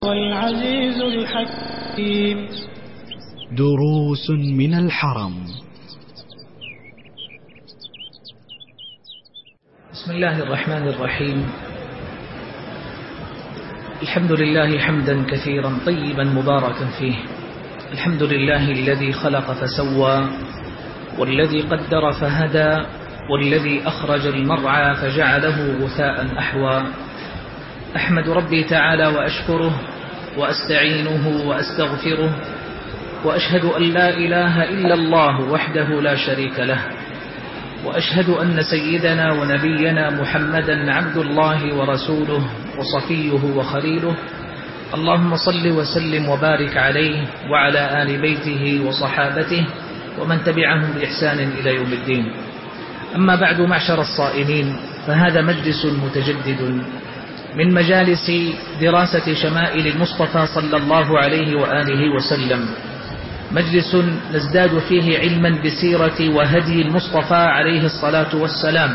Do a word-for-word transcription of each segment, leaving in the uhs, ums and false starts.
والعزيز الحكيم. دروس من الحرم. بسم الله الرحمن الرحيم. الحمد لله حمدا كثيرا طيبا مباركا فيه. الحمد لله الذي خلق فسوى، والذي قدر فهدى، والذي أخرج المرعى فجعله غثاء أحوى. أحمد ربي تعالى وأشكره وأستعينه وأستغفره، وأشهد أن لا إله إلا الله وحده لا شريك له، وأشهد أن سيدنا ونبينا محمدا عبد الله ورسوله وصفيه وخليله. اللهم صل وسلم وبارك عليه وعلى آل بيته وصحابته ومن تبعهم بإحسان إلى يوم الدين. أما بعد، معشر الصائمين، فهذا مجلس متجدد من مجالس دراسة شمائل المصطفى صلى الله عليه وآله وسلم، مجلس نزداد فيه علما بسيرة وهدي المصطفى عليه الصلاة والسلام،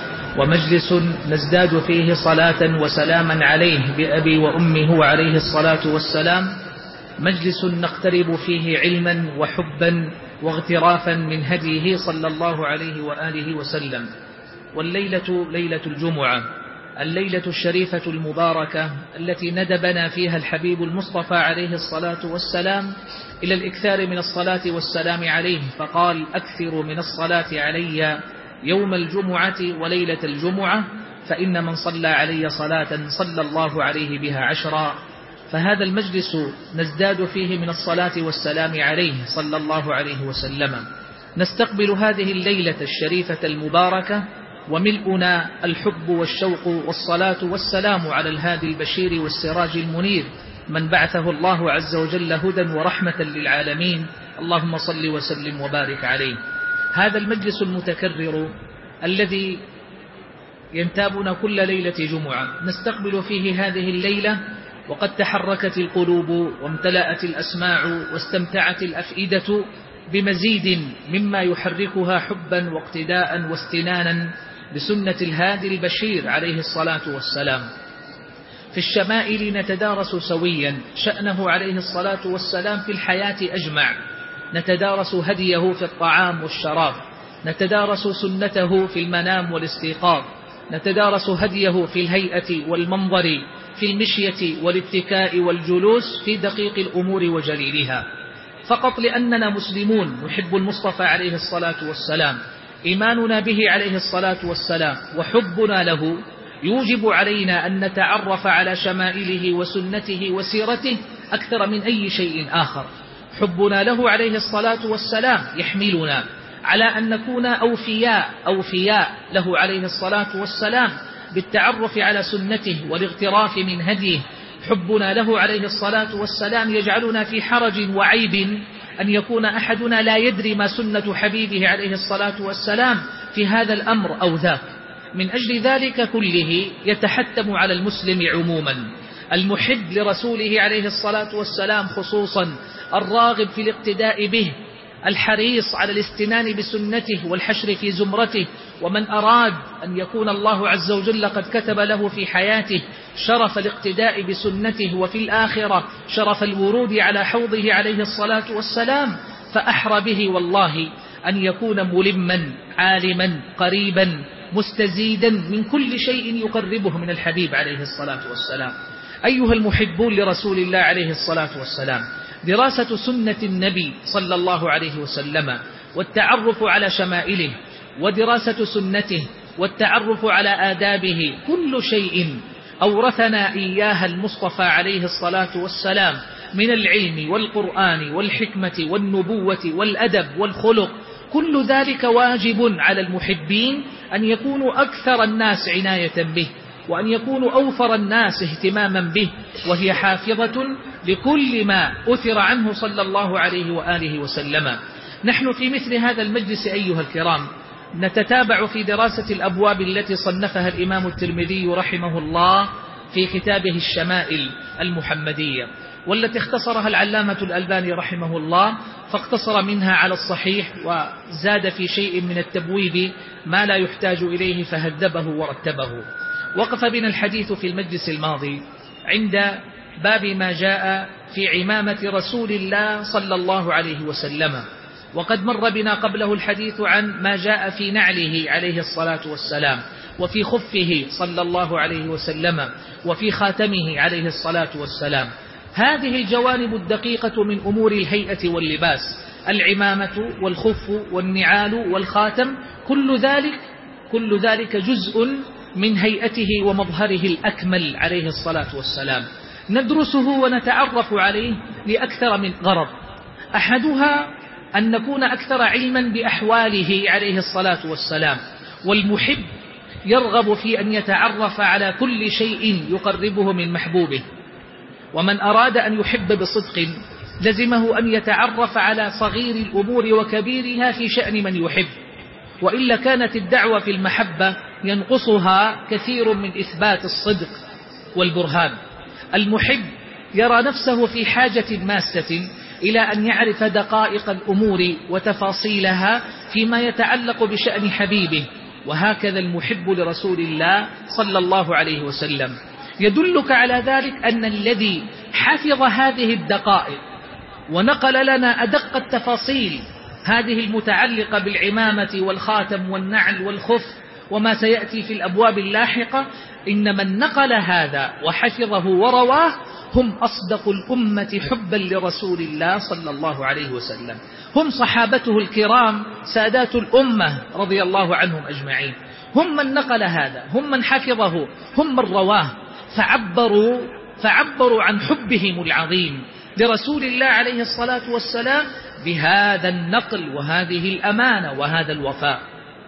ومجلس نزداد فيه صلاة وسلاما عليه بأبي وأمه عليه الصلاة والسلام، مجلس نقترب فيه علما وحبا واغترافا من هديه صلى الله عليه وآله وسلم. والليلة ليلة الجمعة، الليلة الشريفة المباركة التي ندبنا فيها الحبيب المصطفى عليه الصلاة والسلام إلى الإكثار من الصلاة والسلام عليه، فقال: أكثروا من الصلاة علي يوم الجمعة وليلة الجمعة، فإن من صلى علي صلاة صلى الله عليه بها عشرا. فهذا المجلس نزداد فيه من الصلاة والسلام عليه صلى الله عليه وسلم. نستقبل هذه الليلة الشريفة المباركة وملؤنا الحب والشوق والصلاة والسلام على الهادي البشير والسراج المنير، من بعثه الله عز وجل هدى ورحمة للعالمين. اللهم صل وسلم وبارك عليه. هذا المجلس المتكرر الذي ينتابنا كل ليلة جمعة نستقبل فيه هذه الليلة وقد تحركت القلوب وامتلأت الأسماع واستمتعت الأفئدة بمزيد مما يحركها حبا واقتداء واستنانا بسنة الهادي البشير عليه الصلاة والسلام. في الشمائل نتدارس سويا شأنه عليه الصلاة والسلام في الحياة أجمع، نتدارس هديه في الطعام والشراب، نتدارس سنته في المنام والاستيقاظ، نتدارس هديه في الهيئة والمنظر، في المشية والاتكاء والجلوس، في دقيق الأمور وجليلها، فقط لأننا مسلمون نحب المصطفى عليه الصلاة والسلام. إيماننا به عليه الصلاة والسلام وحبنا له يوجب علينا أن نتعرف على شمائله وسنته وسيرته أكثر من أي شيء آخر. حبنا له عليه الصلاة والسلام يحملنا على أن نكون أوفياء أوفياء له عليه الصلاة والسلام بالتعرف على سنته والاغتراف من هديه. حبنا له عليه الصلاة والسلام يجعلنا في حرج وعيب أن يكون أحدنا لا يدري ما سنة حبيبه عليه الصلاة والسلام في هذا الأمر أو ذاك. من أجل ذلك كله يتحتم على المسلم عموما، المحب لرسوله عليه الصلاة والسلام خصوصا، الراغب في الاقتداء به، الحريص على الاستنان بسنته والحشر في زمرته، ومن أراد أن يكون الله عز وجل قد كتب له في حياته شرف الاقتداء بسنته وفي الآخرة شرف الورود على حوضه عليه الصلاة والسلام، فأحرى به والله أن يكون ملما عالما قريبا مستزيدا من كل شيء يقربه من الحبيب عليه الصلاة والسلام. أيها المحبون لرسول الله عليه الصلاة والسلام، دراسة سنة النبي صلى الله عليه وسلم والتعرف على شمائله ودراسة سنته والتعرف على آدابه كل شيء أورثنا إياها المصطفى عليه الصلاة والسلام من العلم والقرآن والحكمة والنبوة والأدب والخلق. كل ذلك واجب على المحبين أن يكونوا أكثر الناس عناية به، وأن يكونوا أوفر الناس اهتماما به، وهي حافظة لكل ما أثر عنه صلى الله عليه وآله وسلم. نحن في مثل هذا المجلس أيها الكرام نتتابع في دراسة الأبواب التي صنفها الإمام الترمذي رحمه الله في كتابه الشمائل المحمدية، والتي اختصرها العلامة الألباني رحمه الله، فاقتصر منها على الصحيح وزاد في شيء من التبويب ما لا يحتاج إليه فهذبه ورتبه. وقف بنا الحديث في المجلس الماضي عند باب ما جاء في عمامة رسول الله صلى الله عليه وسلم. وقد مر بنا قبله الحديث عن ما جاء في نعله عليه الصلاة والسلام، وفي خفه صلى الله عليه وسلم، وفي خاتمه عليه الصلاة والسلام. هذه الجوانب الدقيقة من أمور الهيئة واللباس، العمامة والخف والنعال والخاتم، كل ذلك كل ذلك جزء من هيئته ومظهره الأكمل عليه الصلاة والسلام. ندرسه ونتعرف عليه لأكثر من غرض، أحدها أن نكون أكثر علما بأحواله عليه الصلاة والسلام. والمحب يرغب في أن يتعرف على كل شيء يقربه من محبوبه، ومن أراد أن يحب بصدق لزمه أن يتعرف على صغير الأمور وكبيرها في شأن من يحب، وإلا كانت الدعوة في المحبة ينقصها كثير من إثبات الصدق والبرهان. المحب يرى نفسه في حاجة ماسة إلى أن يعرف دقائق الأمور وتفاصيلها فيما يتعلق بشأن حبيبه، وهكذا المحب لرسول الله صلى الله عليه وسلم. يدلك على ذلك أن الذي حفظ هذه الدقائق ونقل لنا أدق التفاصيل هذه المتعلقة بالعمامة والخاتم والنعل والخف وما سيأتي في الأبواب اللاحقة، إن من نقل هذا وحفظه ورواه هم أصدق الأمة حبا لرسول الله صلى الله عليه وسلم، هم صحابته الكرام سادات الأمة رضي الله عنهم أجمعين، هم من نقل هذا، هم من حفظه، هم من رواه، فعبروا, فعبروا عن حبهم العظيم لرسول الله عليه الصلاة والسلام بهذا النقل وهذه الأمانة وهذا الوفاء.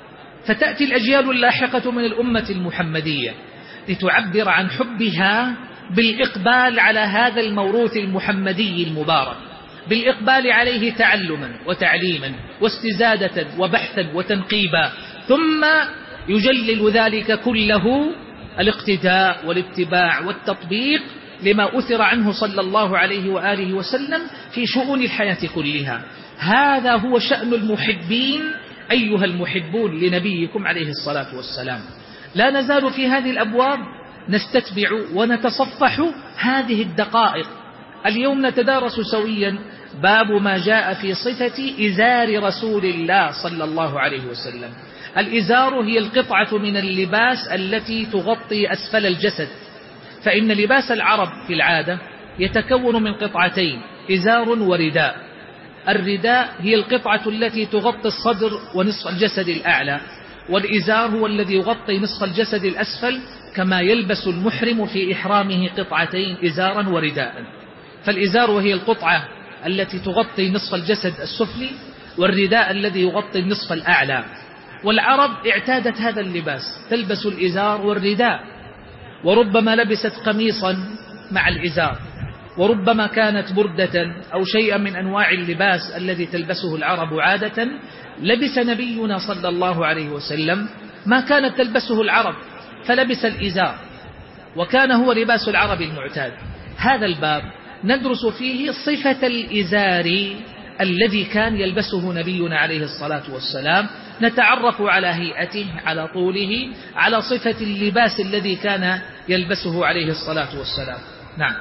فتأتي الأجيال اللاحقة من الأمة المحمدية لتعبر عن حبها بالإقبال على هذا الموروث المحمدي المبارك، بالإقبال عليه تعلما وتعليما واستزادة وبحثا وتنقيبا، ثم يجلل ذلك كله الاقتداء والاتباع والتطبيق لما أثر عنه صلى الله عليه وآله وسلم في شؤون الحياة كلها. هذا هو شأن المحبين أيها المحبون لنبيكم عليه الصلاة والسلام. لا نزال في هذه الأبواب نستتبع ونتصفح هذه الدقائق. اليوم نتدارس سويا باب ما جاء في صفة إزار رسول الله صلى الله عليه وسلم. الإزار هي القطعة من اللباس التي تغطي أسفل الجسد، فإن لباس العرب في العادة يتكون من قطعتين، إزار ورداء. الرداء هي القطعة التي تغطي الصدر ونصف الجسد الأعلى، والإزار هو الذي يغطي نصف الجسد الأسفل، كما يلبس المحرم في إحرامه قطعتين إزارا ورداء. فالإزار هي القطعة التي تغطي نصف الجسد السفلي، والرداء الذي يغطي النصف الأعلى. والعرب اعتادت هذا اللباس، تلبس الإزار والرداء، وربما لبست قميصا مع الإزار، وربما كانت بردة أو شيئا من أنواع اللباس الذي تلبسه العرب عادة. لبس نبينا صلى الله عليه وسلم ما كانت تلبسه العرب، فلبس الإزار، وكان هو لباس العرب المعتاد. هذا الباب ندرس فيه صفة الإزار الذي كان يلبسه نبينا عليه الصلاة والسلام، نتعرف على هيئته، على طوله، على صفة اللباس الذي كان يلبسه عليه الصلاة والسلام. نعم.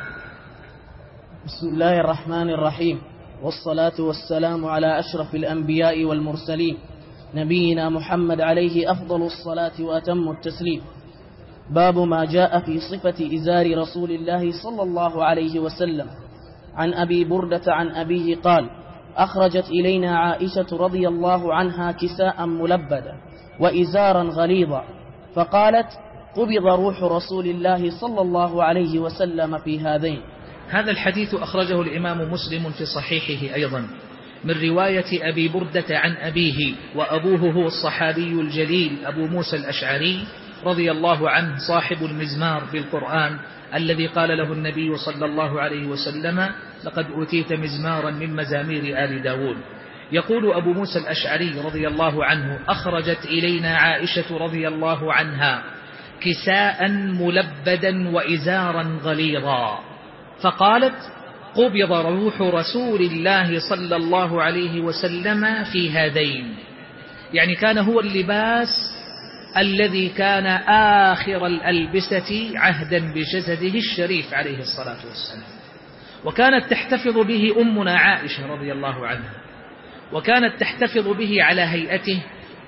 بسم الله الرحمن الرحيم، والصلاة والسلام على أشرف الأنبياء والمرسلين، نبينا محمد عليه أفضل الصلاة وأتم التسليم. باب ما جاء في صفة إزار رسول الله صلى الله عليه وسلم. عن أبي بردة عن أبيه قال: أخرجت إلينا عائشة رضي الله عنها كساء ملبدا وإزارا غليظا، فقالت: قبض روح رسول الله صلى الله عليه وسلم في هذين. هذا الحديث أخرجه الإمام مسلم في صحيحه أيضا من رواية أبي بردة عن أبيه، وأبوه هو الصحابي الجليل أبو موسى الأشعري رضي الله عنه، صاحب المزمار بالقرآن الذي قال له النبي صلى الله عليه وسلم: لقد أوتيت مزمارا من مزامير آل داود. يقول أبو موسى الأشعري رضي الله عنه: أخرجت إلينا عائشة رضي الله عنها كساء ملبدا وإزارا غليظا، فقالت: قبض روح رسول الله صلى الله عليه وسلم في هذين. يعني كان هو اللباس الذي كان آخر الألبسة عهدا بجسده الشريف عليه الصلاة والسلام، وكانت تحتفظ به أمنا عائشة رضي الله عنها، وكانت تحتفظ به على هيئته،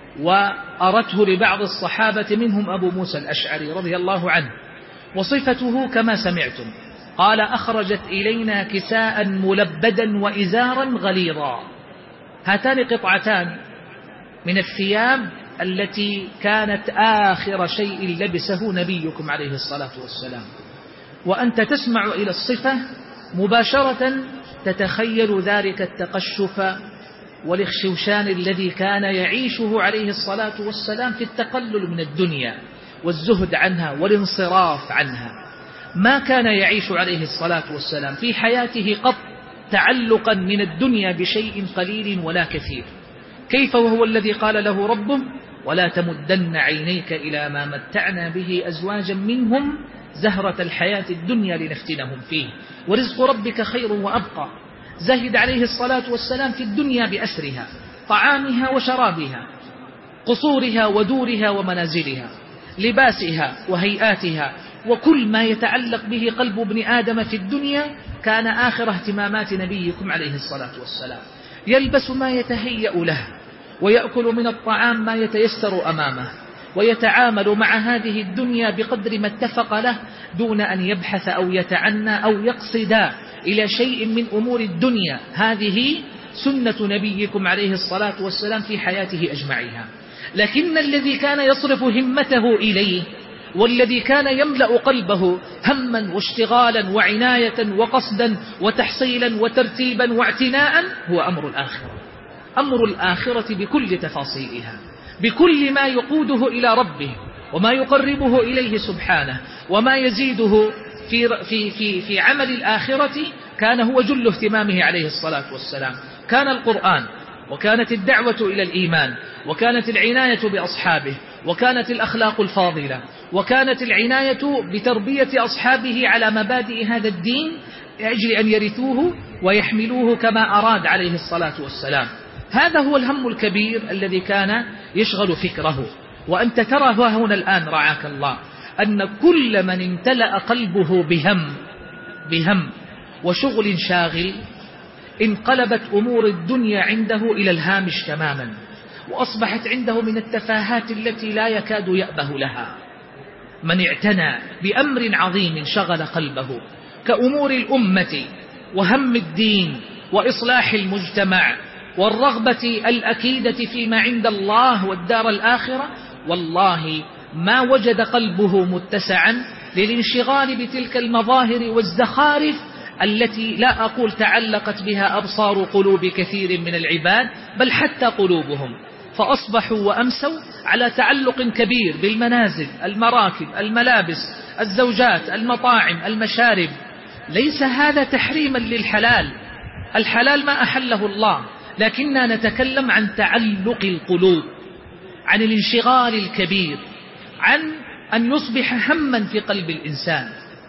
وأرته لبعض الصحابة منهم أبو موسى الأشعري رضي الله عنه. وصفته كما سمعتم، قال: أخرجت إلينا كساء ملبدا وإزارا غليظا. هاتان قطعتان من الثياب التي كانت آخر شيء لبسه نبيكم عليه الصلاة والسلام. وأنت تسمع إلى الصفة مباشرة تتخيل ذلك التقشف والاخشوشان الذي كان يعيشه عليه الصلاة والسلام في التقلل من الدنيا والزهد عنها والانصراف عنها. ما كان يعيش عليه الصلاة والسلام في حياته قط تعلقا من الدنيا بشيء قليل ولا كثير. كيف وهو الذي قال له ربه: ولا تمدن عينيك إلى ما متعنا به أزواجا منهم زهرة الحياة الدنيا لنفتنهم فيه ورزق ربك خير وأبقى. زهد عليه الصلاة والسلام في الدنيا بأسرها، طعامها وشرابها، قصورها ودورها ومنازلها، لباسها وهيئاتها، وكل ما يتعلق به قلب ابن آدم في الدنيا كان آخر اهتمامات نبيكم عليه الصلاة والسلام. يلبس ما يتهيأ له، ويأكل من الطعام ما يتيسر أمامه، ويتعامل مع هذه الدنيا بقدر ما اتفق له دون أن يبحث أو يتعنى أو يقصد إلى شيء من أمور الدنيا. هذه سنة نبيكم عليه الصلاة والسلام في حياته أجمعها. لكن الذي كان يصرف همته إليه والذي كان يملأ قلبه هما واشتغالا وعناية وقصدا وتحصيلا وترتيبا واعتناء هو أمر الآخرة. أمر الآخرة بكل تفاصيلها، بكل ما يقوده إلى ربه وما يقربه إليه سبحانه وما يزيده في, في, في, في عمل الآخرة كان هو جل اهتمامه عليه الصلاة والسلام. كان القرآن، وكانت الدعوة إلى الإيمان، وكانت العناية بأصحابه، وكانت الأخلاق الفاضلة، وكانت العناية بتربية أصحابه على مبادئ هذا الدين لأجل أن يرثوه ويحملوه كما أراد عليه الصلاة والسلام. هذا هو الهم الكبير الذي كان يشغل فكره. وأنت ترى هنا الآن رعاك الله أن كل من امتلأ قلبه بهم بهم وشغل شاغل انقلبت أمور الدنيا عنده إلى الهامش تماما، وأصبحت عنده من التفاهات التي لا يكاد يأبه لها. من اعتنى بأمر عظيم شغل قلبه كأمور الأمة وهم الدين وإصلاح المجتمع والرغبة الأكيدة فيما عند الله والدار الآخرة، والله ما وجد قلبه متسعا للانشغال بتلك المظاهر والزخارف التي لا أقول تعلقت بها أبصار قلوب كثير من العباد بل حتى قلوبهم، فأصبحوا وأمسوا على تعلق كبير بالمنازل، المراكب، الملابس، الزوجات، المطاعم، المشارب. ليس هذا تحريما للحلال، الحلال ما أحله الله، لكننا نتكلم عن تعلق القلوب، عن الانشغال الكبير، عن أن يصبح هما في قلب الإنسان.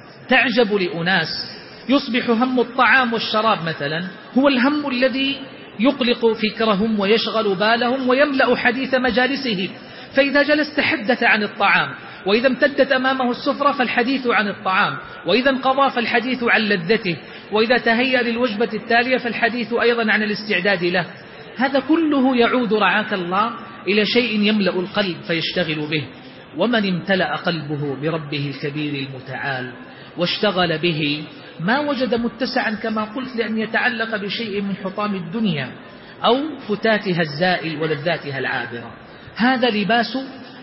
تعجب لأناس يصبح هم الطعام والشراب مثلا هو الهم الذي يقلق فكرهم ويشغل بالهم ويملأ حديث مجالسهم، فإذا جلس تحدث عن الطعام، وإذا امتدت أمامه السفرة فالحديث عن الطعام، وإذا انقضى فالحديث عن لذته، وإذا تهيأ للوجبة التالية فالحديث أيضا عن الاستعداد له. هذا كله يعود رعاك الله إلى شيء يملأ القلب فيشتغل به. ومن امتلأ قلبه بربه الكبير المتعال واشتغل به ما وجد متسعا كما قلت لأن يتعلق بشيء من حطام الدنيا أو فتاتها الزائل ولذاتها العابرة. هذا لباس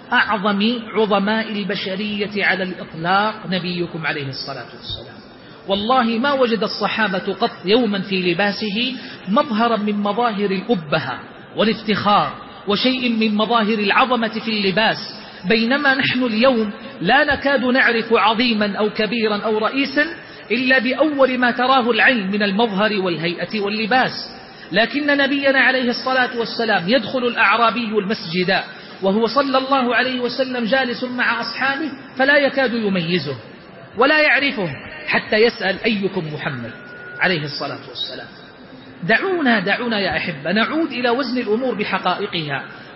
أعظم عظماء البشرية على الإطلاق نبيكم عليه الصلاة والسلام. والله ما وجد الصحابة قط يوما في لباسه مظهرا من مظاهر الأبهة والافتخار وشيء من مظاهر العظمة في اللباس، بينما نحن اليوم لا نكاد نعرف عظيما أو كبيرا أو رئيسا إلا بأول ما تراه العين من المظهر والهيئة واللباس. لكن نبينا عليه الصلاة والسلام يدخل الأعرابي المسجد وهو صلى الله عليه وسلم جالس مع أصحابه فلا يكاد يميزه ولا يعرفه حتى يسأل أيكم محمد عليه الصلاة والسلام. دعونا دعونا يا أحبة نعود إلى وزن الأمور بحقائقها.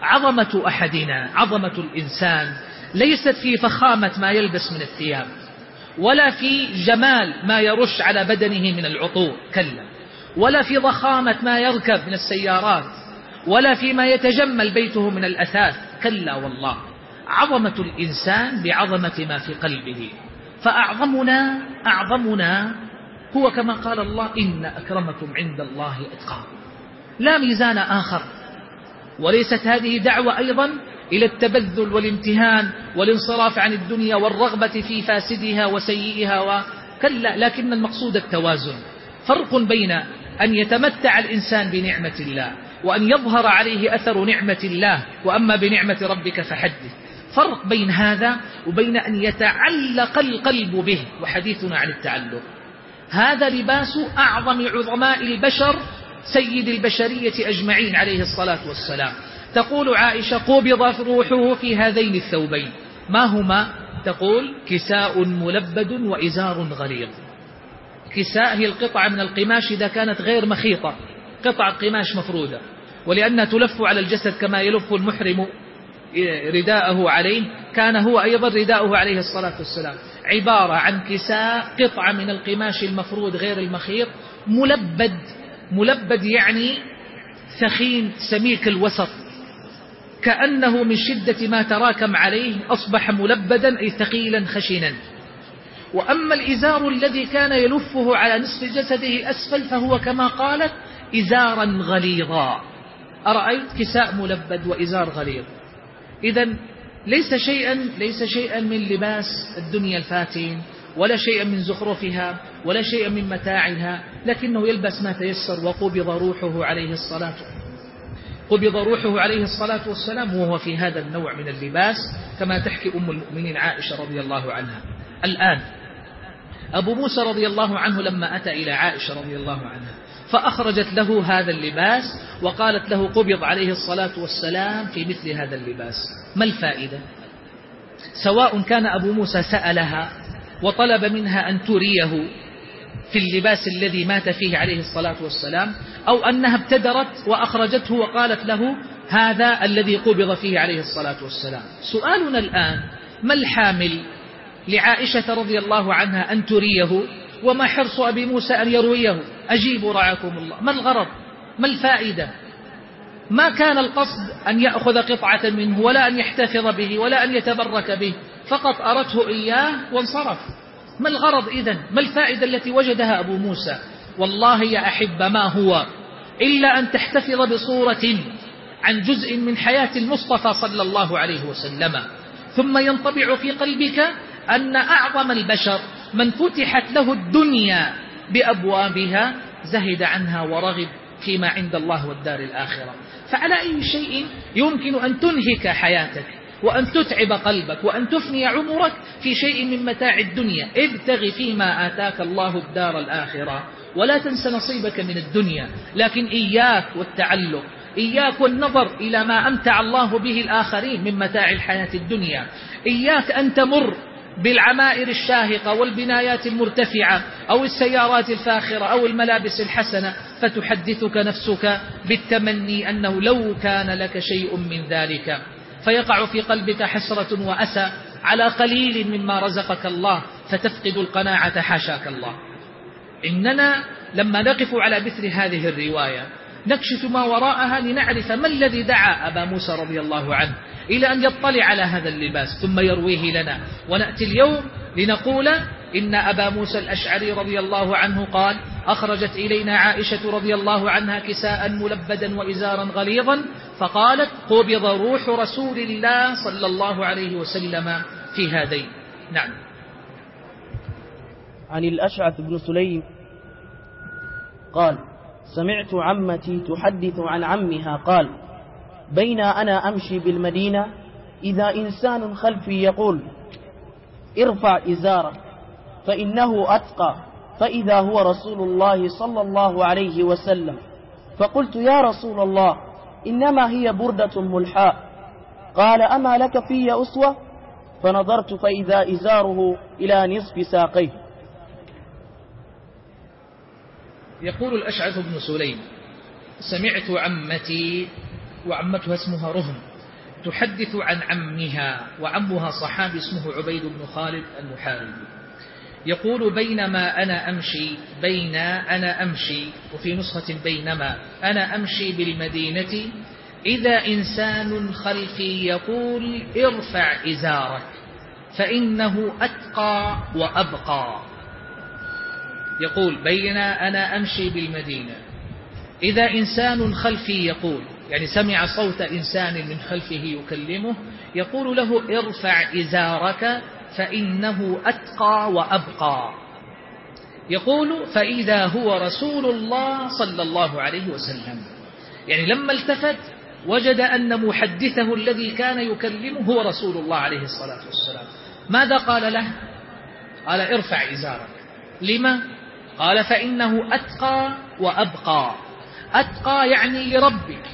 عظمة أحدنا، عظمة الإنسان ليست في فخامة ما يلبس من الثياب، ولا في جمال ما يرش على بدنه من العطور، كلا، ولا في ضخامة ما يركب من السيارات، ولا فيما يتجمل بيته من الأثاث، كلا والله. عظمة الإنسان بعظمة ما في قلبه. فأعظمنا أعظمنا هو كما قال الله: إن أكرمكم عند الله أتقاكم. لا ميزان آخر. وليست هذه دعوة أيضا إلى التبذل والامتهان والانصراف عن الدنيا والرغبة في فاسدها وسيئها، وكلا، لكن المقصود التوازن. فرق بين أن يتمتع الإنسان بنعمة الله وأن يظهر عليه أثر نعمة الله، وأما بنعمة ربك فحدث. فرق بين هذا وبين أن يتعلق القلب به، وحديثنا عن التعلق. هذا لباس أعظم عظماء البشر، سيد البشرية أجمعين عليه الصلاة والسلام. تقول عائشة: قبض روحه في هذين الثوبين. ما هما؟ تقول: كساء ملبد وإزار غليظ. كساء هي القطعة من القماش إذا كانت غير مخيطة، قطعة قماش مفرودة، ولأنها تلف على الجسد كما يلف المحرم رداءه عليه، كان هو أيضا رداءه عليه الصلاة والسلام عبارة عن كساء، قطعة من القماش المفرود غير المخيط، ملبد. ملبد يعني ثخين سميك الوسط، كأنه من شدة ما تراكم عليه أصبح ملبدا، أي ثقيلا خشنا. وأما الإزار الذي كان يلفه على نصف جسده الأسفل فهو كما قالت إزارا غليظا. أرأيت؟ كساء ملبد وإزار غليظ. إذن ليس شيئا ليس شيئا من لباس الدنيا الفاتن، ولا شيئا من زخرفها، ولا شيئا من متاعها، لكنه يلبس ما تيسر. وقبض روحه عليه الصلاة قبض روحه عليه الصلاة والسلام وهو في هذا النوع من اللباس، كما تحكي أم المؤمنين عائشة رضي الله عنها. الآن أبو موسى رضي الله عنه لما أتى إلى عائشة رضي الله عنها فأخرجت له هذا اللباس وقالت له: قبض عليه الصلاة والسلام في مثل هذا اللباس. ما الفائدة؟ سواء كان أبو موسى سألها وطلب منها أن تريه في اللباس الذي مات فيه عليه الصلاة والسلام، أو أنها ابتدرت وأخرجته وقالت له: هذا الذي قبض فيه عليه الصلاة والسلام. سؤالنا الآن: ما الحامل لعائشة رضي الله عنها أن تريه، وما حرص أبي موسى أن يرويه؟ أجيبوا رعاكم الله. ما الغرض؟ ما الفائدة؟ ما كان القصد أن يأخذ قطعة منه، ولا أن يحتفظ به، ولا أن يتبرك به، فقط أرته إياه وانصرف. ما الغرض إذن؟ ما الفائدة التي وجدها أبو موسى؟ والله يا أحب ما هو إلا أن تحتفظ بصورة عن جزء من حياة المصطفى صلى الله عليه وسلم، ثم ينطبع في قلبك أن أعظم البشر من فتحت له الدنيا بأبوابها زهد عنها ورغب فيما عند الله والدار الآخرة. فعلى أي شيء يمكن أن تنهك حياتك وأن تتعب قلبك وأن تفني عمرك في شيء من متاع الدنيا؟ ابتغ فيما آتاك الله الدار الآخرة ولا تنس نصيبك من الدنيا. لكن إياك والتعلق، إياك والنظر إلى ما أمتع الله به الآخرين من متاع الحياة الدنيا. إياك أن تمر بالعمائر الشاهقة والبنايات المرتفعة أو السيارات الفاخرة أو الملابس الحسنة فتحدثك نفسك بالتمني أنه لو كان لك شيء من ذلك، فيقع في قلبك حسرة وأسى على قليل مما رزقك الله فتفقد القناعة حاشاك الله. إننا لما نقف على مثل هذه الرواية نكشف ما وراءها لنعرف ما الذي دعا أبا موسى رضي الله عنه إلى أن يطلع على هذا اللباس ثم يرويه لنا. ونأتي اليوم لنقول إن أبا موسى الأشعري رضي الله عنه قال: أخرجت إلينا عائشة رضي الله عنها كساء ملبدا وإزارا غليظا، فقالت: قبض روح رسول الله صلى الله عليه وسلم في هذين. نعم. عن الأشعث بن سليم قال: سمعت عمتي تحدث عن عمها قال: بين أنا أمشي بالمدينة إذا إنسان خلفي يقول: ارفع إزارك فإنه أتقى، فإذا هو رسول الله صلى الله عليه وسلم. فقلت: يا رسول الله، إنما هي بردة ملحاء. قال: أما لك في أسوة؟ فنظرت فإذا إزاره إلى نصف ساقيه. يقول الأشعث بن سليم: سمعت عمتي، وعمتها اسمها رهم، تحدث عن عمها، وعمها صحابي اسمه عبيد بن خالد المحاربي. يقول: بينما أنا أمشي بين أنا أمشي وفي نسخة بينما أنا أمشي بالمدينة إذا إنسان خلفي يقول: ارفع إزارك فإنه أتقى وأبقى. يقول: بين أنا أمشي بالمدينة إذا إنسان خلفي يقول، يعني سمع صوت إنسان من خلفه يكلمه يقول له: ارفع إزارك فإنه أتقى وأبقى. يقول: فإذا هو رسول الله صلى الله عليه وسلم. يعني لما التفت وجد أن محدثه الذي كان يكلمه هو رسول الله عليه الصلاة والسلام. ماذا قال له؟ قال: ارفع إزارك. لما؟ قال: فإنه أتقى وأبقى. أتقى يعني لربك،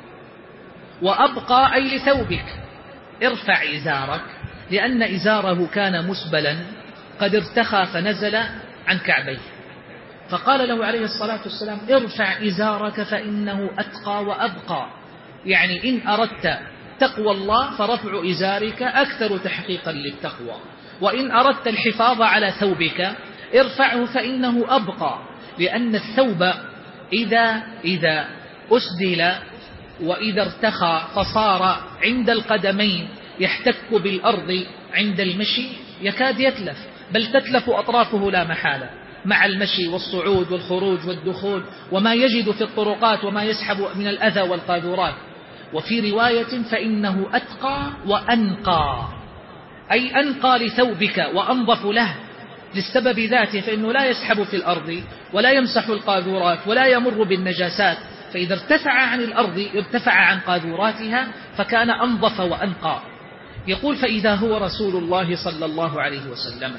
وأبقى أي لثوبك. ارفع إزارك لأن إزاره كان مسبلا قد ارتخى فنزل عن كعبيه، فقال له عليه الصلاة والسلام: ارفع إزارك فإنه أتقى وأبقى. يعني إن أردت تقوى الله فرفع إزارك أكثر تحقيقا للتقوى، وإن أردت الحفاظ على ثوبك ارفعه فإنه أبقى، لأن الثوب إذا إذا أسدل وإذا ارتخى فصار عند القدمين يحتك بالأرض عند المشي يكاد يتلف، بل تتلف أطرافه لا محالة مع المشي والصعود والخروج والدخول وما يجد في الطرقات وما يسحب من الأذى والقاذورات. وفي رواية: فإنه أتقى وأنقى، أي أنقى لثوبك وأنظف له للسبب ذاته، فإنه لا يسحب في الأرض ولا يمسح القاذورات ولا يمر بالنجاسات، فإذا ارتفع عن الأرض ارتفع عن قاذوراتها فكان أنظف وأنقى. يقول: فإذا هو رسول الله صلى الله عليه وسلم.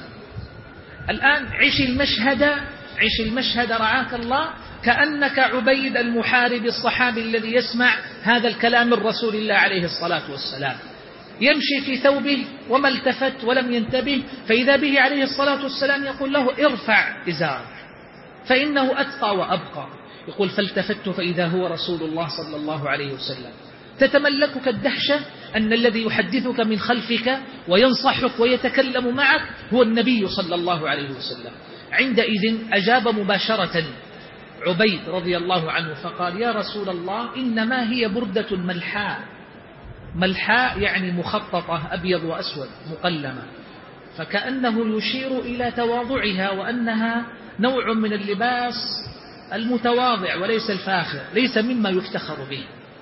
الآن عش المشهد، عش المشهد رعاك الله، كأنك عبيد المحارب الصحابي الذي يسمع هذا الكلام من رسول الله عليه الصلاة والسلام، يمشي في ثوبه وما التفت ولم ينتبه، فإذا به عليه الصلاة والسلام يقول له: ارفع إزارك فإنه أتقى وأبقى. يقول: فالتفت فإذا هو رسول الله صلى الله عليه وسلم. تتملكك الدهشة أن الذي يحدثك من خلفك وينصحك ويتكلم معك هو النبي صلى الله عليه وسلم. عندئذ أجاب مباشرة عبيد رضي الله عنه فقال: يا رسول الله، إنما هي بردة ملحاء. ملحاء يعني مخططة، أبيض وأسود مقلمة، فكأنه يشير إلى تواضعها وأنها نوع من اللباس المتواضع وليس الفاخر، ليس مما يفتخر به.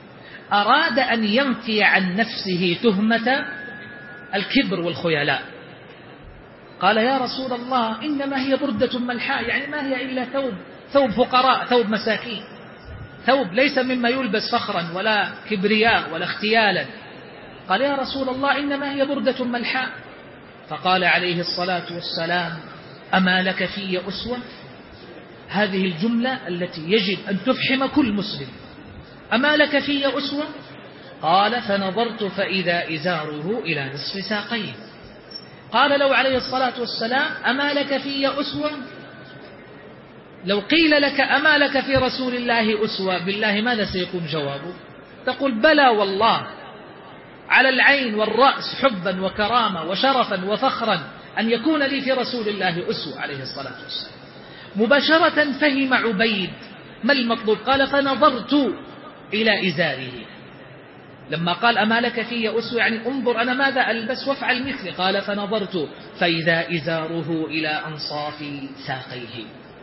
أراد أن ينفي عن نفسه تهمة الكبر والخيلاء. قال: يا رسول الله، إنما هي بردة ملحاء، يعني ما هي إلا ثوب ثوب فقراء، ثوب مساكين، ثوب ليس مما يلبس فخرا ولا كبرياء ولا اختيالا. قال: يا رسول الله، إنما هي بردة ملحاء. فقال عليه الصلاة والسلام: أما لك في أسوة؟ هذه الجملة التي يجب أن تفحم كل مسلم. أما لك في أسوة؟ قال: فنظرت فإذا إزاره إلى نصف ساقيه. قال له عليه الصلاة والسلام: أما لك في أسوة؟ لو قيل لك: أما لك في رسول الله أسوة، بالله ماذا سيكون جوابه؟ تقول: بلى والله، على العين والرأس، حبا وكرامة وشرفا وفخرا أن يكون لي في رسول الله أسوة عليه الصلاة والسلام. مباشرة فهم عبيد ما المطلوب. قال: فنظرت إلى إزاره. لما قال: أما لك في أسوة يعني انظر أنا ماذا ألبس وافعل مثلي. قال: فنظرت فإذا إزاره إلى أنصاف ساقيه.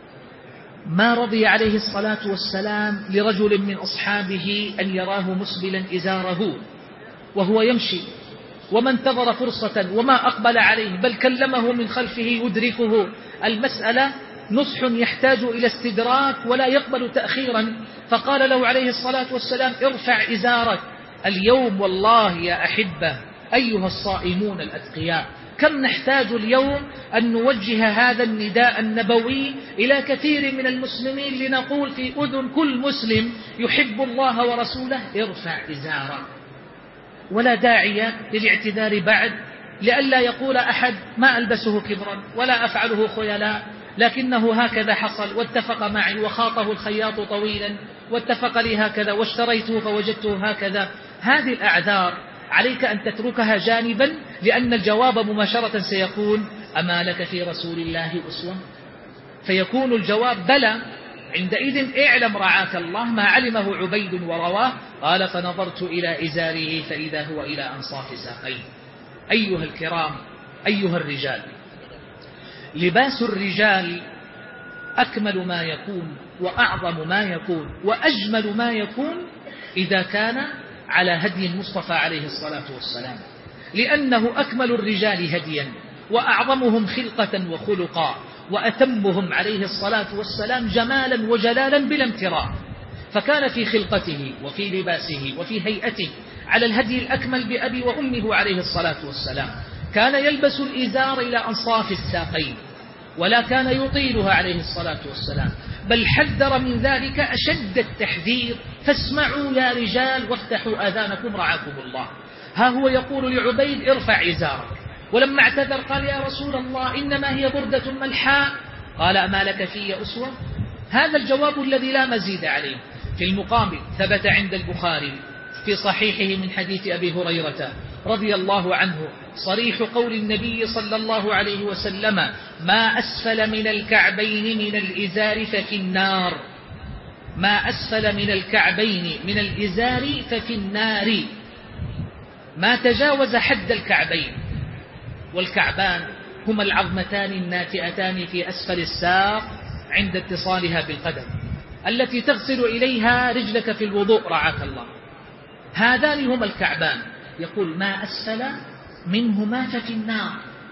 ما رضي عليه الصلاة والسلام لرجل من أصحابه أن يراه مسبلا إزاره وهو يمشي، وما انتظر فرصة وما أقبل عليه، بل كلمه من خلفه يدركه. المسألة نصح يحتاج إلى استدراك ولا يقبل تأخيرا. فقال له عليه الصلاة والسلام: ارفع إزارك. اليوم والله يا أحبة أيها الصائمون الأتقياء، كم نحتاج اليوم أن نوجه هذا النداء النبوي إلى كثير من المسلمين، لنقول في أذن كل مسلم يحب الله ورسوله: ارفع إزارك. ولا داعي للاعتذار بعد، لئلا يقول أحد: ما ألبسه كبرا ولا أفعله خيلاء، لكنه هكذا حصل، واتفق معي وخاطه الخياط طويلا، واتفق لي هكذا، واشتريته فوجدته هكذا. هذه الأعذار عليك أن تتركها جانبا، لأن الجواب مباشرة سيكون: أما لك في رسول الله أسوة؟ فيكون الجواب: بلى. عندئذ اعلم رعاك الله ما علمه عبيد ورواه. قال: فنظرت إلى إزاره فإذا هو إلى أنصاف ساقيه. أيها الكرام، أيها الرجال، لباس الرجال أكمل ما يكون وأعظم ما يكون وأجمل ما يكون إذا كان على هدي المصطفى عليه الصلاة والسلام، لأنه أكمل الرجال هديا وأعظمهم خلقة وخلقا وأتمهم عليه الصلاة والسلام جمالا وجلالا بلا امتراء. فكان في خلقته وفي لباسه وفي هيئته على الهدي الأكمل بأبي وأمه عليه الصلاة والسلام. كان يلبس الإزار إلى أنصاف الساقين، ولا كان يطيلها عليه الصلاة والسلام، بل حذر من ذلك أشد التحذير: فاسمعوا يا رجال وافتحوا آذانكم رعاكم الله. ها هو يقول لعبيد: ارفع إزارك. ولما اعتذر قال: يا رسول الله إنما هي بردة ملحاء. قال: أما لك في أسوة؟ هذا الجواب الذي لا مزيد عليه. في المقابل ثبت عند البخاري في صحيحه من حديث أبي هريرة رضي الله عنه صريح قول النبي صلى الله عليه وسلم: ما أسفل من الكعبين من الإزار ففي النار. ما أسفل من الكعبين من الإزار ففي النار. ما تجاوز حد الكعبين، والكعبان هما العظمتان الناتئتان في أسفل الساق عند اتصالها بالقدم، التي تغسل إليها رجلك في الوضوء رعاك الله. هذان هما الكعبان. يقول: ما أسفل منهما ففي النار.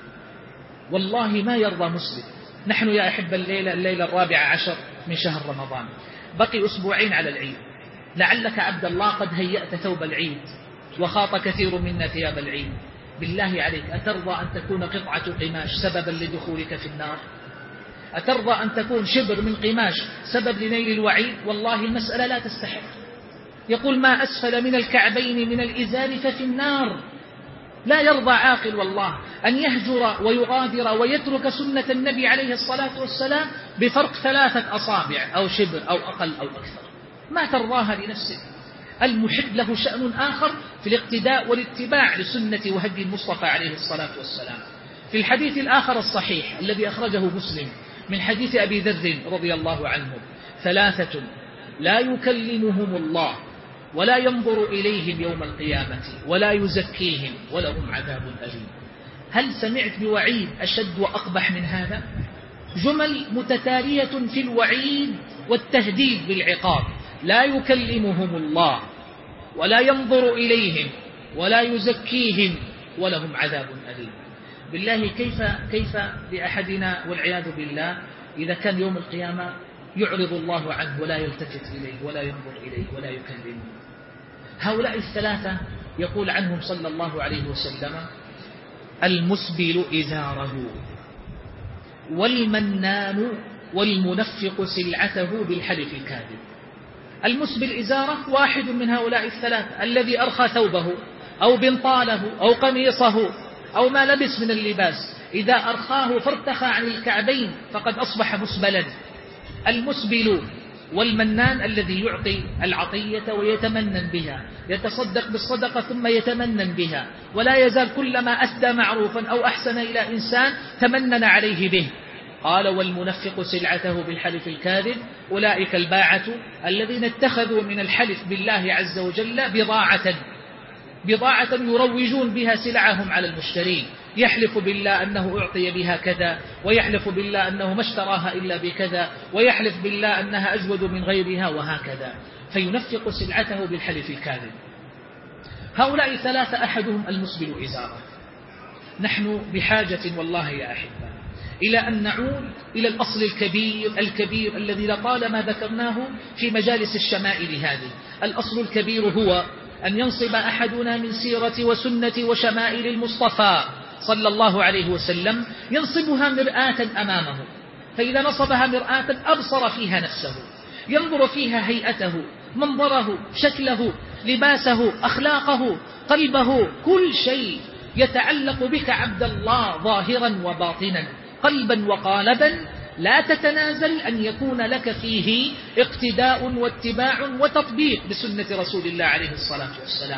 والله ما يرضى مسلم. نحن يا أحب الليلة الليلة الرابعة عشر من شهر رمضان، بقي أسبوعين على العيد. لعلك عبد الله قد هيأت ثوب العيد وخاط كثير منا ثياب العيد. بالله عليك، أترضى أن تكون قطعة قماش سببا لدخولك في النار؟ أترضى أن تكون شبر من قماش سبب لنيل الوعيد؟ والله المسألة لا تستحق. يقول: ما أسفل من الكعبين من الإزار ففي النار. لا يرضى عاقل والله أن يهجر ويغادر ويترك سنة النبي عليه الصلاة والسلام بفرق ثلاثة أصابع أو شبر أو أقل أو أكثر. ما ترضاها لنفسك. المحب له شأن آخر في الاقتداء والاتباع لسنة وهدي المصطفى عليه الصلاة والسلام. في الحديث الآخر الصحيح الذي أخرجه مسلم من حديث أبي ذر رضي الله عنه: ثلاثة لا يكلمهم الله ولا ينظر إليهم يوم القيامة ولا يزكيهم ولهم عذاب أليم. هل سمعت بوعيد أشد وأقبح من هذا؟ جمل متتالية في الوعيد والتهديد بالعقاب: لا يكلمهم الله ولا ينظر إليهم ولا يزكيهم ولهم عذاب أليم. بالله كيف كيف بأحدنا والعياذ بالله إذا كان يوم القيامة يعرض الله عنه ولا يلتفت إليه ولا ينظر إليه ولا يكلمه. هؤلاء الثلاثة يقول عنهم صلى الله عليه وسلم: المسبل إزاره، والمنان والمنفق سلعته بالحلف الكاذب. المسبل إزاره واحد من هؤلاء الثلاثة، الذي أرخى ثوبه أو بنطاله أو قميصه أو ما لبس من اللباس، إذا أرخاه فارتخى عن الكعبين فقد أصبح مسبلا. المسبل والمنان الذي يعطي العطية ويتمنن بها، يتصدق بالصدقة ثم يتمنن بها، ولا يزال كلما أسدى معروفا أو أحسن إلى إنسان تمنن عليه به. قال: والمنفق سلعته بالحلف الكاذب. أولئك الباعة الذين اتخذوا من الحلف بالله عز وجل بضاعة بضاعة يروجون بها سلعهم على المشترين. يحلف بالله أنه أعطي بها كذا، ويحلف بالله أنه ما اشتراها إلا بكذا، ويحلف بالله أنها أجود من غيرها، وهكذا. فينفق سلعته بالحلف الكاذب. هؤلاء ثلاثة أحدهم المسبل إزاره. نحن بحاجة والله يا أحبة إلى أن نعود إلى الأصل الكبير الكبير الذي لطالما ذكرناه في مجالس الشمائل هذه. الأصل الكبير هو أن ينصب أحدنا من سيرة وسنة وشمائل المصطفى صلى الله عليه وسلم، ينصبها مرآة أمامه، فإذا نصبها مرآة أبصر فيها نفسه، ينظر فيها هيئته، منظره، شكله، لباسه، أخلاقه، قلبه، كل شيء يتعلق بك عبد الله ظاهرا وباطنا، قلبا وقالبا، لا تتنازل أن يكون لك فيه اقتداء واتباع وتطبيق بسنة رسول الله عليه الصلاة والسلام.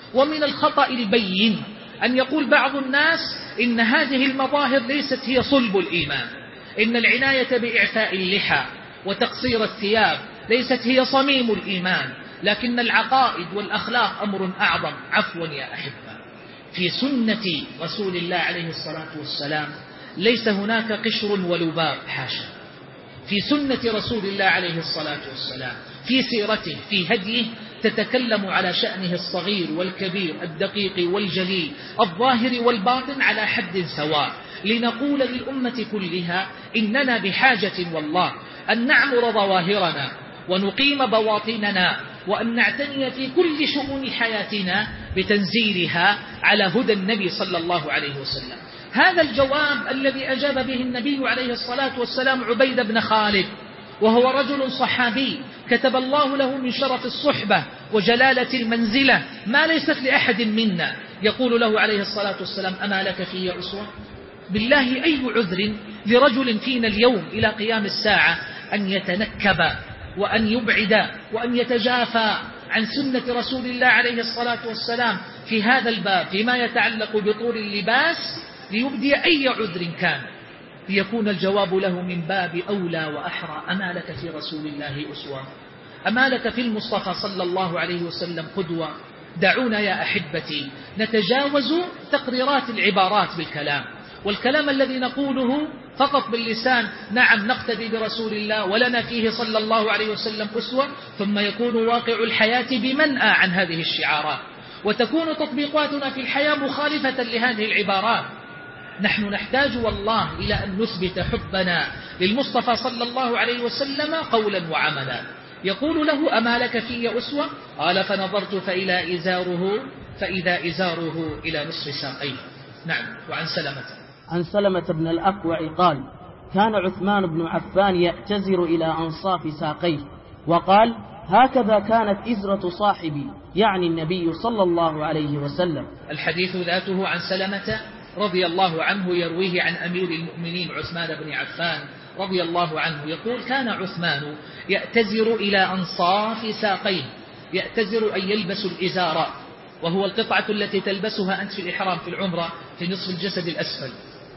ومن الخطأ البين أن يقول بعض الناس إن هذه المظاهر ليست هي صلب الإيمان، إن العناية بإعفاء اللحى وتقصير الثياب ليست هي صميم الإيمان، لكن العقائد والأخلاق أمر أعظم. عفوا يا أحبة، في سنة رسول الله عليه الصلاة والسلام ليس هناك قشر ولباب، حاشا. في سنة رسول الله عليه الصلاة والسلام، في سيرته، في هديه، تتكلم على شأنه الصغير والكبير، الدقيق والجليل، الظاهر والباطن على حد سواء، لنقول للأمة كلها إننا بحاجة والله أن نعمر ظواهرنا ونقيم بواطننا، وأن نعتني في كل شؤون حياتنا بتنزيلها على هدى النبي صلى الله عليه وسلم. هذا الجواب الذي أجاب به النبي عليه الصلاة والسلام عبيد بن خالد، وهو رجل صحابي كتب الله له من شرف الصحبة وجلالة المنزلة ما ليست لأحد منا، يقول له عليه الصلاة والسلام: أما لك في أسوة؟ بالله أي عذر لرجل فينا اليوم إلى قيام الساعة أن يتنكب وأن يبعد وأن يتجافى عن سنة رسول الله عليه الصلاة والسلام في هذا الباب فيما يتعلق بطول اللباس، ليبدي أي عذر كان، ليكون الجواب له من باب أولى وأحرى: أما لك في رسول الله أسوة؟ أما لك في المصطفى صلى الله عليه وسلم قدوة؟ دعونا يا أحبتي نتجاوز تقريرات العبارات بالكلام، والكلام الذي نقوله فقط باللسان، نعم نقتدي برسول الله ولنا فيه صلى الله عليه وسلم أسوة، ثم يكون واقع الحياة بمنأى عن هذه الشعارات، وتكون تطبيقاتنا في الحياة مخالفة لهذه العبارات. نحن نحتاج والله إلى أن نثبت حبنا للمصطفى صلى الله عليه وسلم قولا وعملا. يقول له: أما لك في أسوة؟ قال: فنظرت فإلى إزاره فإذا إزاره إلى نصف ساقيه. نعم. وعن سلمة عن سلمة بن الأكوع قال: كان عثمان بن عفان يأتزر إلى أنصاف ساقيه، وقال: هكذا كانت إزرة صاحبي، يعني النبي صلى الله عليه وسلم. الحديث ذاته عن سلمة رضي الله عنه، يرويه عن أمير المؤمنين عثمان بن عفان رضي الله عنه، يقول: كان عثمان يأتزر إلى أنصاف ساقيه. يأتزر أن يلبس الإزار، وهو القطعة التي تلبسها أنت في الإحرام في العمرة في نصف الجسد الأسفل.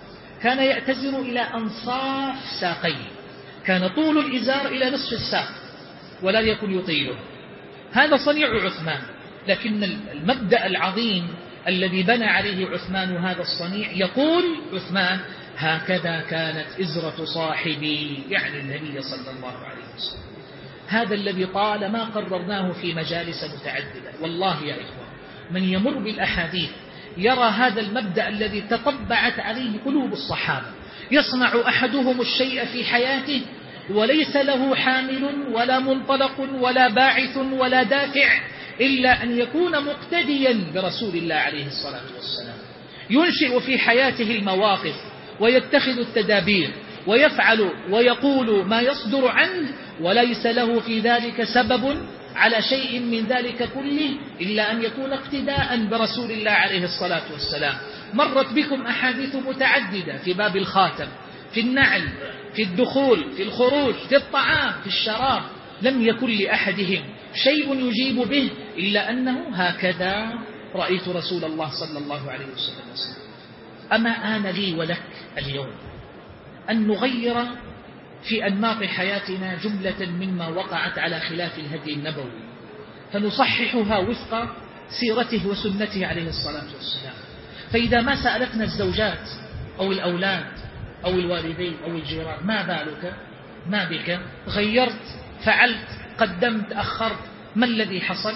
كان يأتزر إلى أنصاف ساقيه، كان طول الإزار إلى نصف الساق ولا يكن يطيله. هذا صنيع عثمان، لكن المبدأ العظيم الذي بنى عليه عثمان هذا الصنيع، يقول عثمان: هكذا كانت إزرة صاحبي، يعني النبي صلى الله عليه وسلم. هذا الذي طالما قررناه في مجالس متعددة. والله يا إخوة، من يمر بالأحاديث يرى هذا المبدأ الذي تطبعت عليه قلوب الصحابة. يصنع أحدهم الشيء في حياته وليس له حامل ولا منطلق ولا باعث ولا دافع إلا أن يكون مقتديا برسول الله عليه الصلاة والسلام. ينشئ في حياته المواقف ويتخذ التدابير ويفعل ويقول ما يصدر عنه، وليس له في ذلك سبب على شيء من ذلك كله إلا أن يكون اقتداء برسول الله عليه الصلاة والسلام. مرت بكم أحاديث متعددة في باب الخاتم، في النعل، في الدخول، في الخروج، في الطعام، في الشراب، لم يكن لأحدهم شيء يجيب به إلا أنه هكذا رأيت رسول الله صلى الله عليه وسلم. أما آن لي ولك اليوم أن نغير في أنماط حياتنا جملة مما وقعت على خلاف الهدي النبوي، فنصححها وفق سيرته وسنته عليه الصلاة والسلام. فإذا ما سألتنا الزوجات أو الأولاد أو الوالدين أو الجيران: ما بالك؟ ما بك؟ غيرت؟ فعلت؟ قدمت؟ أخرت؟ ما الذي حصل؟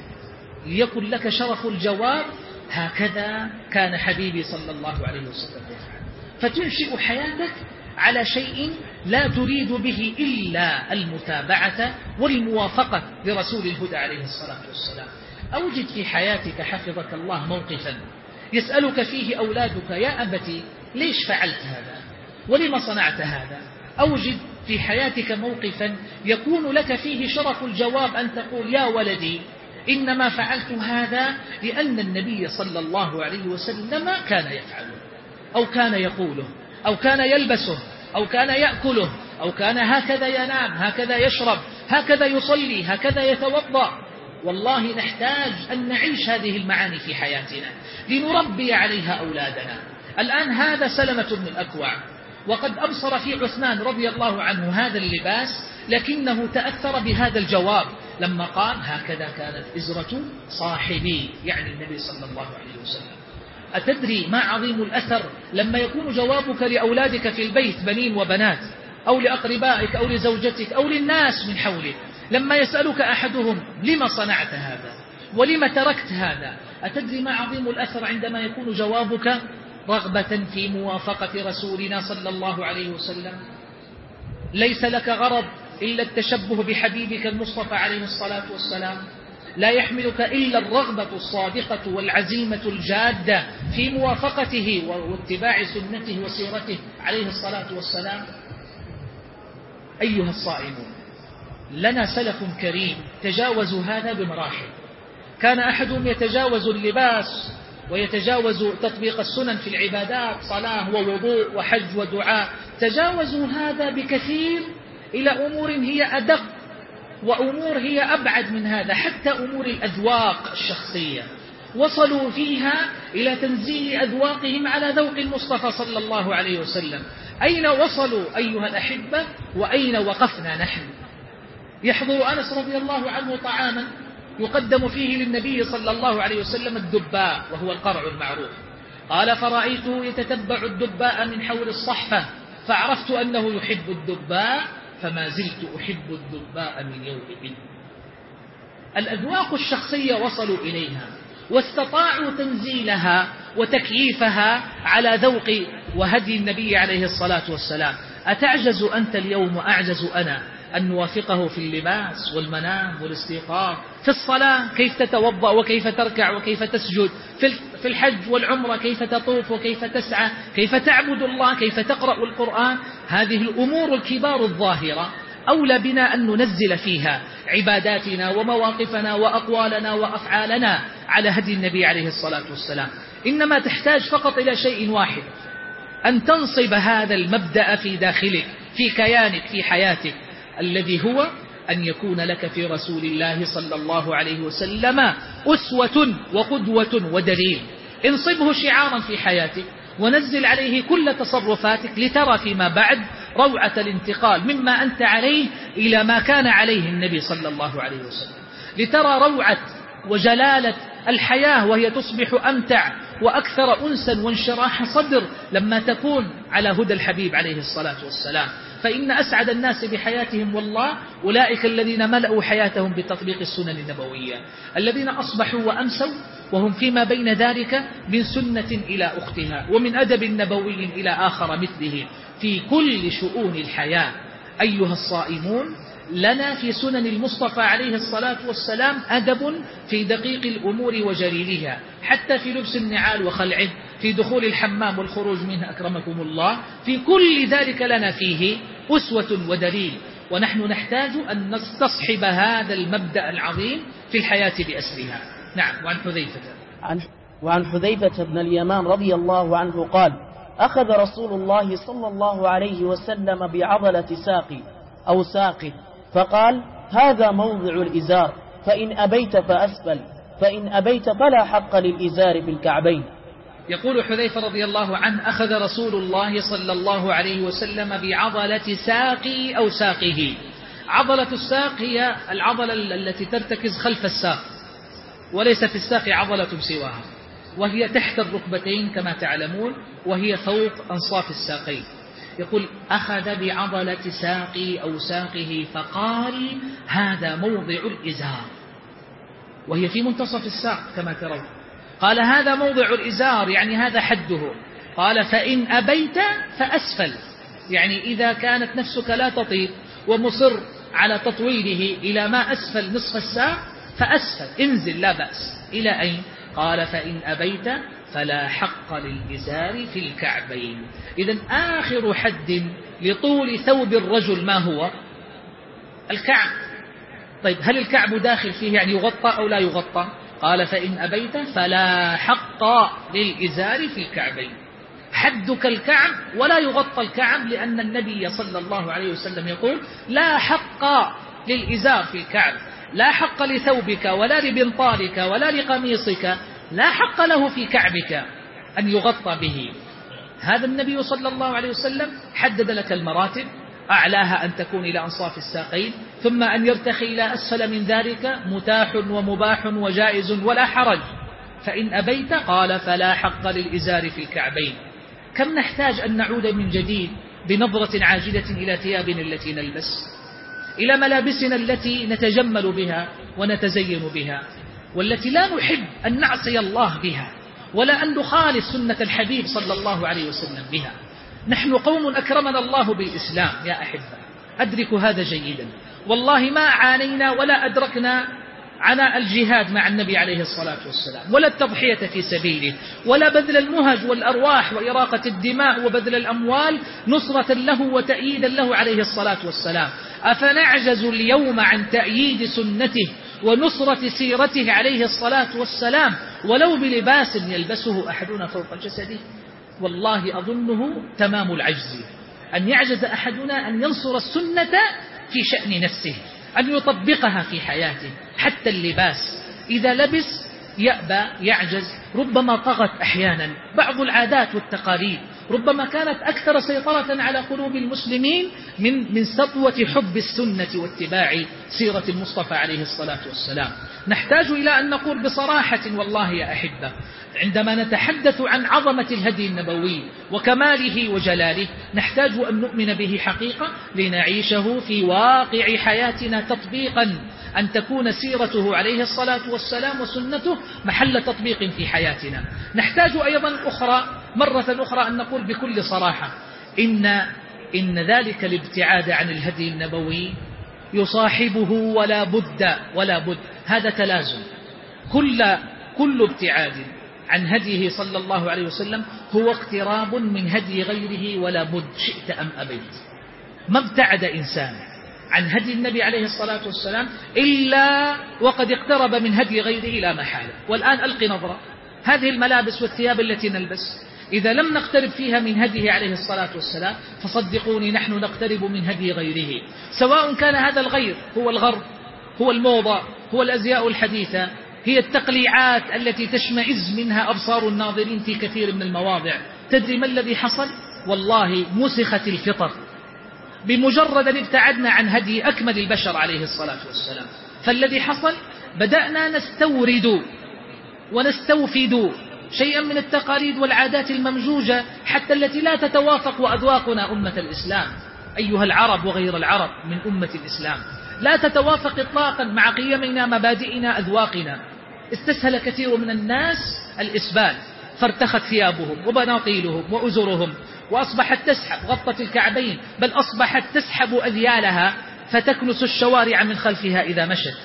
ليكن لك شرف الجواب: هكذا كان حبيبي صلى الله عليه وسلم. فتنشئ حياتك على شيء لا تريد به إلا المتابعة والموافقة لرسول الهدى عليه الصلاة والسلام. أوجد في حياتك حفظك الله موقفا يسألك فيه أولادك: يا أبتي ليش فعلت هذا؟ ولما صنعت هذا؟ أوجد في حياتك موقفا يكون لك فيه شرف الجواب أن تقول: يا ولدي إنما فعلت هذا لأن النبي صلى الله عليه وسلم كان يفعله، أو كان يقوله، أو كان يلبسه، أو كان يأكله، أو كان هكذا ينام، هكذا يشرب، هكذا يصلي، هكذا يتوضأ. والله نحتاج أن نعيش هذه المعاني في حياتنا لنربي عليها أولادنا. الآن هذا سلمة بن الأكوع، وقد أبصر في عثمان رضي الله عنه هذا اللباس، لكنه تأثر بهذا الجواب لما قال هكذا كانت إزرة صاحبي، يعني النبي صلى الله عليه وسلم. أتدري ما عظيم الأثر لما يكون جوابك لأولادك في البيت، بنين وبنات، أو لأقربائك أو لزوجتك أو للناس من حولك، لما يسألك أحدهم لما صنعت هذا ولما تركت هذا، أتدري ما عظيم الأثر عندما يكون جوابك رغبة في موافقة رسولنا صلى الله عليه وسلم؟ ليس لك غرض إلا التشبه بحبيبك المصطفى عليه الصلاة والسلام، لا يحملك إلا الرغبة الصادقة والعزيمة الجادة في موافقته واتباع سنته وسيرته عليه الصلاة والسلام. أيها الصائمون، لنا سلف كريم تجاوزوا هذا بمراحل. كان أحدهم يتجاوز اللباس ويتجاوز تطبيق السنن في العبادات، صلاة ووضوء وحج ودعاء، تجاوزوا هذا بكثير إلى أمور هي أدق وأمور هي أبعد من هذا، حتى أمور الأذواق الشخصية وصلوا فيها إلى تنزيل أذواقهم على ذوق المصطفى صلى الله عليه وسلم. أين وصلوا أيها الأحبة وأين وقفنا نحن؟ يحضر أنس رضي الله عنه طعاما يقدم فيه للنبي صلى الله عليه وسلم الدباء، وهو القرع المعروف. قال فرأيته يتتبع الدباء من حول الصحفة فعرفت أنه يحب الدباء فما زلت أحب الدباء من يومئذ. الأذواق الشخصية وصلوا إليها واستطاعوا تنزيلها وتكييفها على ذوق وهدي النبي عليه الصلاة والسلام. أتعجز أنت اليوم وأعجز أنا أن نوافقه في اللباس والمنام والاستيقاظ، في الصلاة كيف تتوضأ وكيف تركع وكيف تسجد، في الحج والعمرة كيف تطوف وكيف تسعى، كيف تعبد الله، كيف تقرأ القرآن. هذه الأمور الكبار الظاهرة أولى بنا أن ننزل فيها عباداتنا ومواقفنا وأقوالنا وأفعالنا على هدي النبي عليه الصلاة والسلام. إنما تحتاج فقط إلى شيء واحد، أن تنصب هذا المبدأ في داخلك، في كيانك، في حياتك، الذي هو أن يكون لك في رسول الله صلى الله عليه وسلم أسوة وقدوة ودليل. انصبه شعارا في حياتك ونزل عليه كل تصرفاتك لترى فيما بعد روعة الانتقال مما أنت عليه إلى ما كان عليه النبي صلى الله عليه وسلم، لترى روعة وجلالة الحياة وهي تصبح أمتع وأكثر أنسا وانشراح صدر لما تكون على هدى الحبيب عليه الصلاة والسلام. فإن أسعد الناس بحياتهم والله أولئك الذين ملأوا حياتهم بتطبيق السنن النبوية، الذين أصبحوا وأمسوا وهم فيما بين ذلك من سنة إلى أختها ومن أدب نبوي إلى آخر مثله في كل شؤون الحياة. أيها الصائمون، لنا في سنن المصطفى عليه الصلاة والسلام أدب في دقيق الأمور وجليلها، حتى في لبس النعال وخلعه، في دخول الحمام والخروج منه أكرمكم الله، في كل ذلك لنا فيه أسوة ودليل. ونحن نحتاج أن نستصحب هذا المبدأ العظيم في الحياة بأسرها. نعم. وعن حذيفة عن وعن حذيفة بن اليمان رضي الله عنه قال: أخذ رسول الله صلى الله عليه وسلم بعضلة ساقي أو ساقه فقال: هذا موضع الإزار، فإن أبيت فأسفل، فإن أبيت فلا حق للإزار في الكعبين. يقول حذيفة رضي الله عنه: أخذ رسول الله صلى الله عليه وسلم بعضلة ساقي أو ساقه. عضلة الساق هي العضلة التي ترتكز خلف الساق، وليس في الساق عضلة سواها، وهي تحت الركبتين كما تعلمون، وهي فوق أنصاف الساقين. يقول: أخذ بعضلة ساقي أو ساقه فقال: هذا موضع الإزار، وهي في منتصف الساق كما ترون. قال: هذا موضع الإزار، يعني هذا حده. قال: فإن أبيت فأسفل، يعني إذا كانت نفسك لا تطيق ومصر على تطويله إلى ما أسفل نصف الساق فأسفل، انزل لا بأس. إلى أين؟ قال: فإن أبيت فلا حق للإزار في الكعبين. إذن آخر حد لطول ثوب الرجل ما هو؟ الكعب. طيب هل الكعب داخل فيه يعني يغطى أو لا يغطى؟ قال: فإن أبيت فلا حق للإزار في الكعبين. حدك الكعب ولا يغطى الكعب، لأن النبي صلى الله عليه وسلم يقول: لا حق للإزار في الكعب. لا حق لثوبك ولا لبنطالك ولا لقميصك، لا حق له في كعبك أن يغطى به. هذا النبي صلى الله عليه وسلم حدد لك المراتب، أعلاها أن تكون إلى أنصاف الساقين، ثم أن يرتخي إلى أسفل من ذلك متاح ومباح وجائز ولا حرج، فإن أبيت قال فلا حق للإزار في الكعبين. كم نحتاج أن نعود من جديد بنظرة عاجلة إلى ثيابنا التي نلبس، إلى ملابسنا التي نتجمل بها ونتزين بها، والتي لا نحب أن نعصي الله بها ولا أن نخالف سنة الحبيب صلى الله عليه وسلم بها. نحن قوم أكرمنا الله بالإسلام يا أحبة، أدركوا هذا جيدا. والله ما عانينا ولا أدركنا عناء الجهاد مع النبي عليه الصلاة والسلام، ولا التضحية في سبيله، ولا بذل المهج والأرواح وإراقة الدماء وبذل الأموال نصرة له وتأييدا له عليه الصلاة والسلام. أفنعجز اليوم عن تأييد سنته ونصرة سيرته عليه الصلاة والسلام ولو بلباس يلبسه أحدنا فوق جسده؟ والله أظنه تمام العجز أن يعجز أحدنا أن ينصر السنة في شأن نفسه، أن يطبقها في حياته. حتى اللباس إذا لبس يأبى، يعجز، ربما طغت أحيانا بعض العادات والتقاليد، ربما كانت أكثر سيطرة على قلوب المسلمين من من سطوة حب السنة واتباع سيرة المصطفى عليه الصلاة والسلام. نحتاج إلى أن نقول بصراحة والله يا أحبة، عندما نتحدث عن عظمة الهدي النبوي وكماله وجلاله، نحتاج أن نؤمن به حقيقة لنعيشه في واقع حياتنا تطبيقا، أن تكون سيرته عليه الصلاة والسلام وسنته محل تطبيق في حياتنا. نحتاج أيضا أخرى مرة أخرى أن نقول بكل صراحة إن, إن ذلك الابتعاد عن الهدي النبوي يصاحبه ولا بد ولا بد هذا تلازم. كل, كل ابتعاد عن هديه صلى الله عليه وسلم هو اقتراب من هدي غيره ولا بد، شئت أم أبيت. ما ابتعد إنسان عن هدي النبي عليه الصلاة والسلام إلا وقد اقترب من هدي غيره لا محالة. والآن ألقي نظرة، هذه الملابس والثياب التي نلبس إذا لم نقترب فيها من هديه عليه الصلاة والسلام فصدقوني نحن نقترب من هدي غيره، سواء كان هذا الغير هو الغرب، هو الموضة، هو الأزياء الحديثة، هي التقليعات التي تشمئز منها أبصار الناظرين في كثير من المواضع. تدري ما الذي حصل؟ والله مسخت الفطر بمجرد أن ابتعدنا عن هدي أكمل البشر عليه الصلاة والسلام. فالذي حصل بدأنا نستورد ونستوفد شيئا من التقاليد والعادات الممجوجة حتى التي لا تتوافق وأذواقنا أمة الإسلام أيها العرب وغير العرب من أمة الإسلام، لا تتوافق إطلاقا مع قيمنا مبادئنا أذواقنا. استسهل كثير من الناس الإسبال فارتخت ثيابهم وبناطيلهم وأزرهم وأصبحت تسحب غطت الكعبين، بل أصبحت تسحب أذيالها فتكنس الشوارع من خلفها إذا مشت.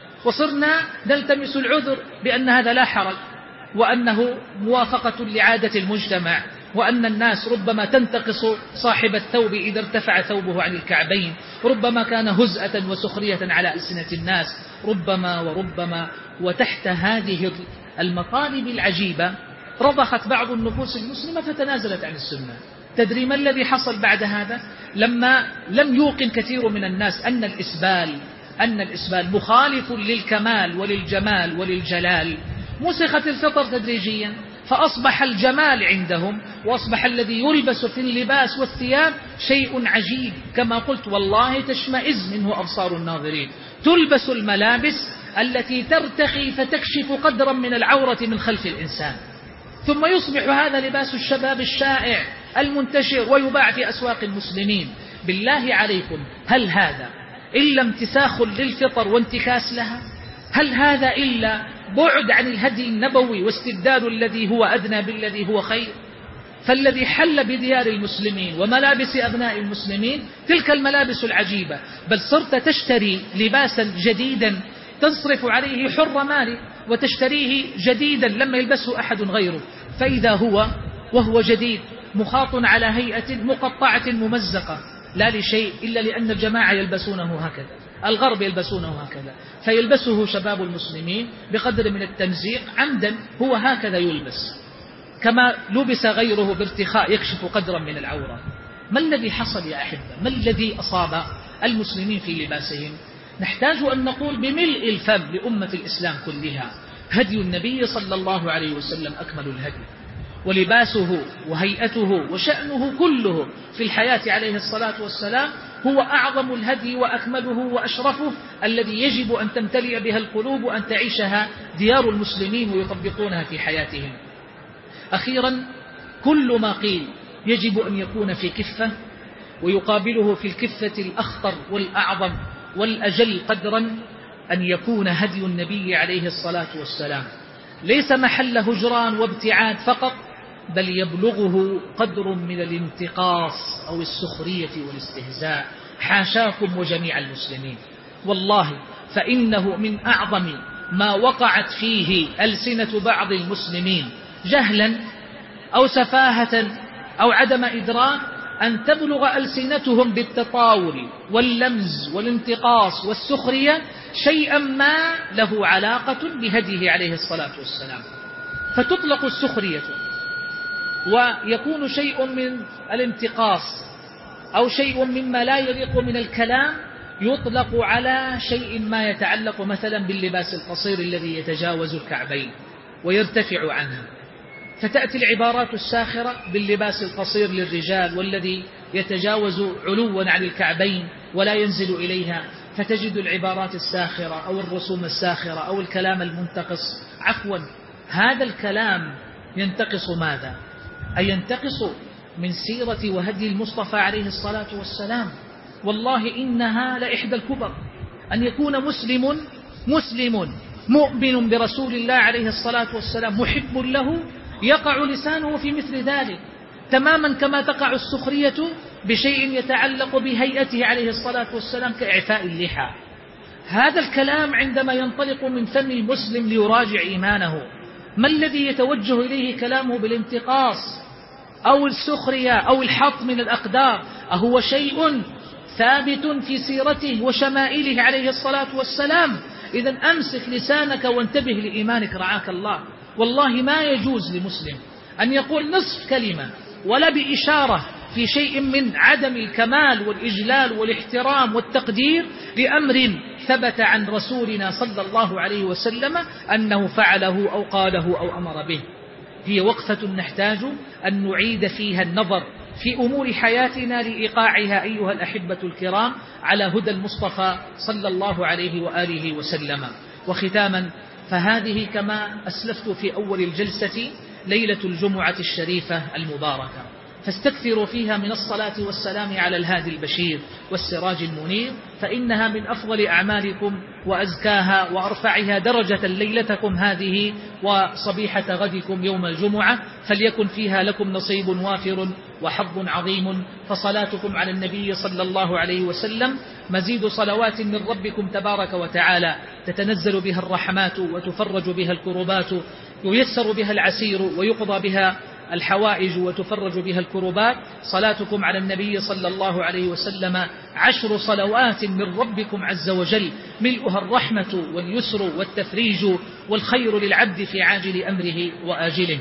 وصرنا نلتمس العذر بأن هذا لا حرج، وأنه موافقة لعادة المجتمع، وأن الناس ربما تنتقص صاحب الثوب إذا ارتفع ثوبه عن الكعبين، ربما كان هزءة وسخرية على ألسنة الناس، ربما وربما. وتحت هذه المطالب العجيبة رضخت بعض النفوس المسلمة فتنازلت عن السنة. تدري ما الذي حصل بعد هذا؟ لما لم يوقن كثير من الناس أن الإسبال أن الإسبال مخالف للكمال وللجمال وللجلال، مسخت الفطر تدريجيا، فأصبح الجمال عندهم وأصبح الذي يلبس في اللباس والثياب شيء عجيب. كما قلت والله تشمئز منه أبصار الناظرين. تلبس الملابس التي ترتخي فتكشف قدرا من العورة من خلف الإنسان، ثم يصبح هذا لباس الشباب الشائع المنتشر ويباع في أسواق المسلمين. بالله عليكم، هل هذا إلا امتساخ للفطر وانتكاس لها؟ هل هذا إلا بعد عن الهدي النبوي واستبدال الذي هو أدنى بالذي هو خير؟ فالذي حل بديار المسلمين وملابس أبناء المسلمين تلك الملابس العجيبة، بل صرت تشتري لباسا جديدا تصرف عليه حر مالك وتشتريه جديدا لما يلبسه أحد غيره، فإذا هو وهو جديد مخاط على هيئة مقطعة ممزقة، لا لشيء إلا لأن الجماعة يلبسونه هكذا، الغرب يلبسونه هكذا، فيلبسه شباب المسلمين بقدر من التمزيق عمدا، هو هكذا يلبس كما لبس غيره بارتخاء يكشف قدرا من العورة. ما الذي حصل يا أحبة؟ ما الذي أصاب المسلمين في لباسهم؟ نحتاج أن نقول بملء الفم لأمة الإسلام كلها: هدي النبي صلى الله عليه وسلم أكمل الهدي، ولباسه وهيئته وشأنه كله في الحياة عليه الصلاة والسلام هو أعظم الهدي وأكمله وأشرفه، الذي يجب أن تمتلئ بها القلوب وأن تعيشها ديار المسلمين ويطبقونها في حياتهم. أخيرا، كل ما قيل يجب أن يكون في كفة، ويقابله في الكفة الأخطر والأعظم والأجل قدرا أن يكون هدي النبي عليه الصلاة والسلام ليس محل هجران وابتعاد فقط، بل يبلغه قدر من الانتقاص أو السخرية والاستهزاء، حاشاكم وجميع المسلمين. والله فإنه من أعظم ما وقعت فيه ألسنة بعض المسلمين جهلا أو سفاهة أو عدم إدراك أن تبلغ ألسنتهم بالتطاول واللمز والانتقاص والسخرية شيئا ما له علاقة بهديه عليه الصلاة والسلام، فتطلق السخرية ويكون شيء من الانتقاص أو شيء مما لا يليق من الكلام يطلق على شيء ما يتعلق مثلا باللباس القصير الذي يتجاوز الكعبين ويرتفع عنها، فتأتي العبارات الساخرة باللباس القصير للرجال والذي يتجاوز علوا عن الكعبين ولا ينزل إليها، فتجد العبارات الساخرة أو الرسوم الساخرة أو الكلام المنتقص. عفوا، هذا الكلام ينتقص ماذا؟ أي ينتقص من سيرة وهدي المصطفى عليه الصلاة والسلام. والله إنها لإحدى الكبر أن يكون مسلم مسلم مؤمن برسول الله عليه الصلاة والسلام محب له يقع لسانه في مثل ذلك، تماما كما تقع السخرية بشيء يتعلق بهيئته عليه الصلاة والسلام كإعفاء اللحى. هذا الكلام عندما ينطلق من فم المسلم ليراجع إيمانه، ما الذي يتوجه إليه كلامه بالانتقاص أو السخرية أو الحط من الأقدار؟ أهو شيء ثابت في سيرته وشمائله عليه الصلاة والسلام؟ إذن أمسك لسانك وانتبه لإيمانك رعاك الله. والله ما يجوز لمسلم أن يقول نصف كلمة ولا بإشارة في شيء من عدم الكمال والإجلال والاحترام والتقدير لأمر ثبت عن رسولنا صلى الله عليه وسلم أنه فعله أو قاله أو أمر به. هي وقفة نحتاج أن نعيد فيها النظر في أمور حياتنا لإيقاعها أيها الأحبة الكرام على هدى المصطفى صلى الله عليه وآله وسلم. وختاما، فهذه كما أسلفت في أول الجلسة ليلة الجمعة الشريفة المباركة، فاستكثروا فيها من الصلاة والسلام على الهادي البشير والسراج المنير، فإنها من أفضل أعمالكم وأزكاها وأرفعها درجة ليلتكم هذه وصبيحة غدكم يوم الجمعة، فليكن فيها لكم نصيب وافر وحظ عظيم. فصلاتكم على النبي صلى الله عليه وسلم مزيد صلوات من ربكم تبارك وتعالى تتنزل بها الرحمات وتفرج بها الكربات، ييسر بها العسير ويقضى بها الحوائج وتفرج بها الكربات. صلاتكم على النبي صلى الله عليه وسلم عشر صلوات من ربكم عز وجل ملؤها الرحمة واليسر والتفريج والخير للعبد في عاجل أمره وآجله.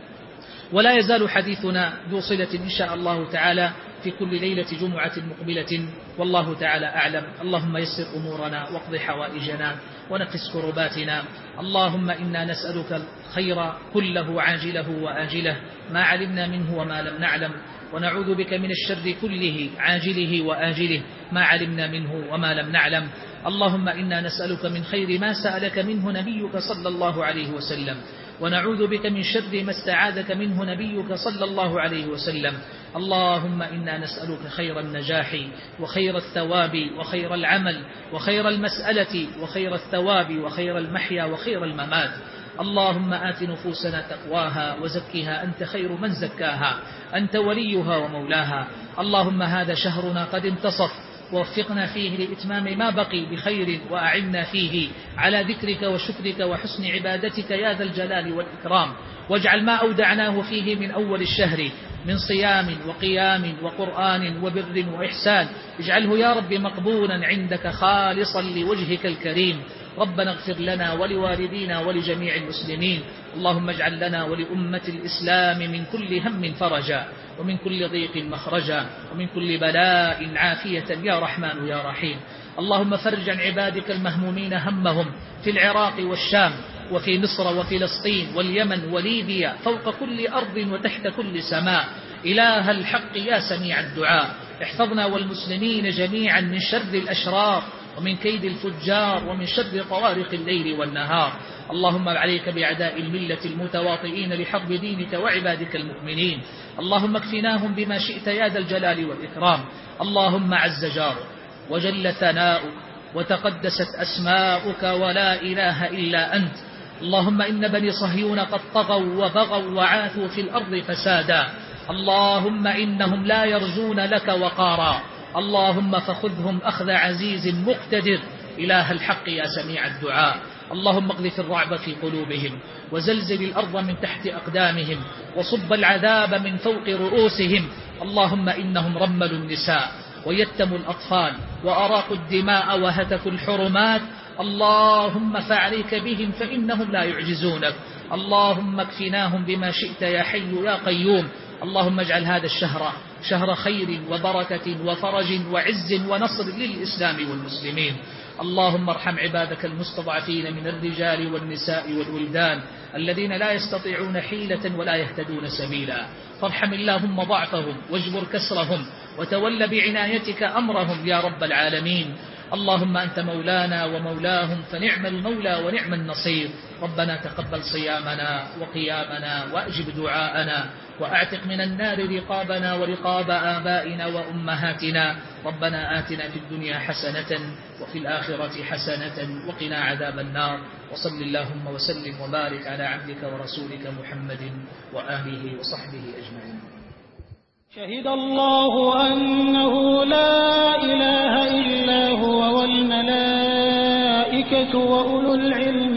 ولا يزال حديثنا ذو صلة إن شاء الله تعالى في كل ليلة جمعة مقبلة، والله تعالى أعلم. اللهم يسر أمورنا واقض حوائجنا ونقص كرباتنا. اللهم إنا نسألك الخير كله عاجله وآجله ما علمنا منه وما لم نعلم، ونعوذ بك من الشر كله عاجله وآجله ما علمنا منه وما لم نعلم. اللهم إنا نسألك من خير ما سألك منه نبيك صلى الله عليه وسلم، ونعوذ بك من شر ما استعاذك منه نبيك صلى الله عليه وسلم. اللهم إنا نسألك خير النجاح وخير الثواب وخير العمل وخير المسألة وخير الثواب وخير المحيا وخير الممات. اللهم آت نفوسنا تقواها وزكها أنت خير من زكاها، أنت وليها ومولاها. اللهم هذا شهرنا قد انتصف، ووفقنا فيه لإتمام ما بقي بخير، وأعنا فيه على ذكرك وشكرك وحسن عبادتك يا ذا الجلال والإكرام. واجعل ما أودعناه فيه من أول الشهر من صيام وقيام وقرآن وبر وإحسان اجعله يا رب مقبولا عندك خالصا لوجهك الكريم. ربنا اغفر لنا ولوالدينا ولجميع المسلمين. اللهم اجعل لنا ولأمة الإسلام من كل هم فرجا، ومن كل ضيق مخرجا، ومن كل بلاء عافية يا رحمن يا رحيم. اللهم فرج عن عبادك المهمومين همهم في العراق والشام وفي مصر وفلسطين واليمن وليبيا، فوق كل أرض وتحت كل سماء. إله الحق يا سميع الدعاء، احفظنا والمسلمين جميعا من شر الأشرار ومن كيد الفجار ومن شر طوارق الليل والنهار. اللهم عليك بأعداء الملة المتواطئين لحرب دينك وعبادك المؤمنين. اللهم اكفناهم بما شئت يا ذا الجلال والإكرام. اللهم عز جارك وجل ثناؤك وتقدست أسماؤك ولا إله إلا أنت. اللهم إن بني صهيون قد طغوا وبغوا وعاثوا في الأرض فسادا. اللهم إنهم لا يرجون لك وقارا. اللهم فخذهم أخذ عزيز مقتدر. إله الحق يا سميع الدعاء. اللهم اقذف الرعب في قلوبهم وزلزل الأرض من تحت أقدامهم وصب العذاب من فوق رؤوسهم. اللهم إنهم رملوا النساء ويتموا الأطفال وأراقوا الدماء وهتكوا الحرمات. اللهم فعليك بهم فإنهم لا يعجزونك. اللهم اكفناهم بما شئت يا حي يا قيوم. اللهم اجعل هذا الشهر شهر خير وبركة وفرج وعز ونصر للإسلام والمسلمين. اللهم ارحم عبادك المستضعفين من الرجال والنساء والولدان الذين لا يستطيعون حيلة ولا يهتدون سبيلا، فارحم اللهم ضعفهم واجبر كسرهم وتول بعنايتك أمرهم يا رب العالمين. اللهم أنت مولانا ومولاهم فنعم المولى ونعم النصير. ربنا تقبل صيامنا وقيامنا وأجب دعاءنا وأعتق من النار رقابنا ورقاب آبائنا وأمهاتنا. ربنا آتنا في الدنيا حسنة وفي الآخرة حسنة وقنا عذاب النار. وصل اللهم وسلم وبارك على عبدك ورسولك محمد وآله وصحبه أجمعين. شهد الله أنه لا إله إلا هو والملائكة وأولو العلم